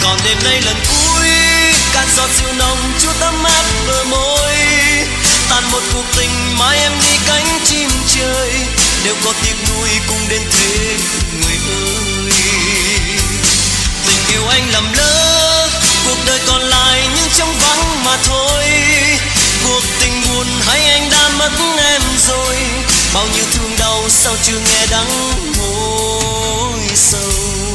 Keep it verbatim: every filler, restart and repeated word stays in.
còn đêm nay lần cuối cạn giọt rượu nồng chút ấm áp bờ môi, tàn một cuộc tình mai em đi cánh chim trời, nếu có tiếc nuối cũng đến thế người ơi. Tình yêu anh lầm lỡ, cuộc đời còn lại nhưng trong vắng mà thôi, cuộc tình buồn hay anh đã mất em rồi, bao nhiêu thương đau sao chưa nghe đắng môi sầu.